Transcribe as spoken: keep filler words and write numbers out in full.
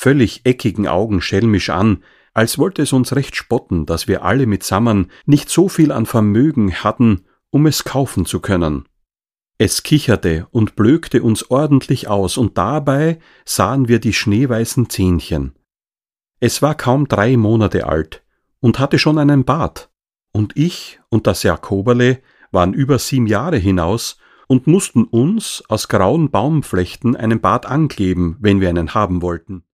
völlig eckigen Augen schelmisch an, als wollte es uns recht spotten, dass wir alle mitsammen nicht so viel an Vermögen hatten, um es kaufen zu können. Es kicherte und blökte uns ordentlich aus, und dabei sahen wir die schneeweißen Zähnchen. Es war kaum drei Monate alt und hatte schon einen Bart, und ich und das Jakoberle waren über sieben Jahre hinaus und mussten uns aus grauen Baumflechten einen Bart ankleben, wenn wir einen haben wollten.